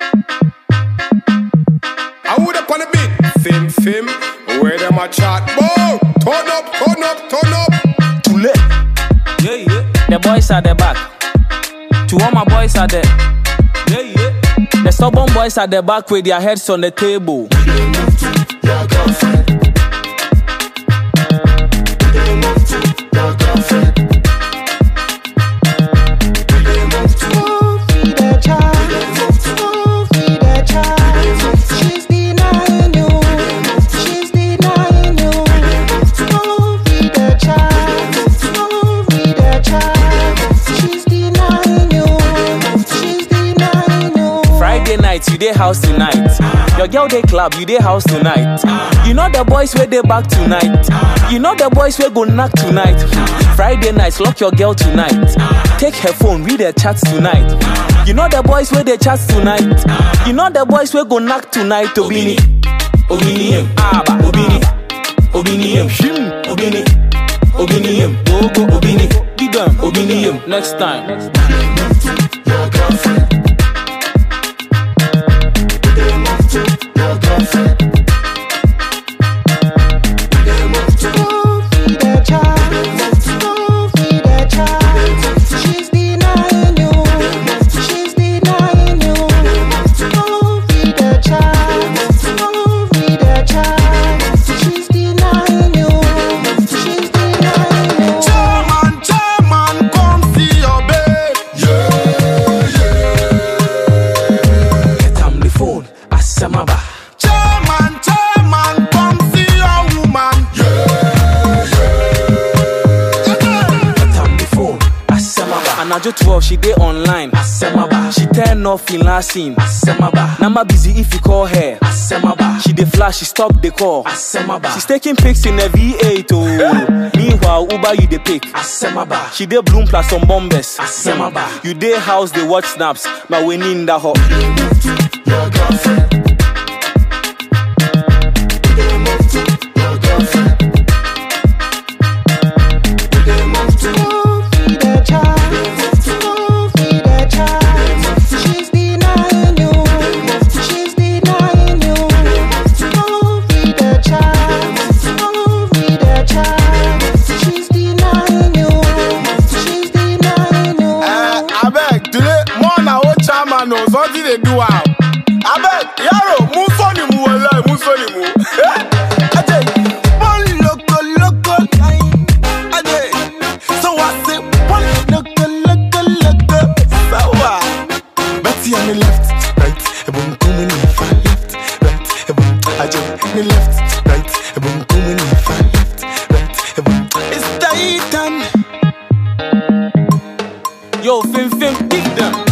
I would up on the beat. Fim, where them a chat? Boom! Turn up. Too late. Yeah. The boys at the back. To all my boys at the. Yeah. The stubborn boys at the back with their heads on the table. Your girlfriend. You dey house tonight. Your girl dey club, you dey house tonight. You know the boys where they back tonight. You know the boys where go knock tonight. Friday nights, lock your girl tonight. Take her phone, read her chats tonight. You know the boys where they chats tonight. You know the boys where go knock tonight. Obini, Aba, Obini, Gogo, Obini, Digam, Obini. Next time. Your girlfriend. Anajo 12, she dey online. She turn off in last scene. Nama busy if you call her. She dey flash, she stop the call. She's taking pics in a V8. Oh. Meanwhile, Uber you dey pick. She dey bloom plus some bombers. You dey house, they watch snaps. Ma we in the hot. Your girlfriend. No, something they do out. I bet, yaro, musoni mu. Ajay, one local. Ajay, so I say one local. Sawa. Betty on the left, right. Boom, boom, in the far left, right. Boom, Ajay, on the left, right. Boom, boom, in the far left, right. Boom, it's Titan. Yo, Fim, dig them.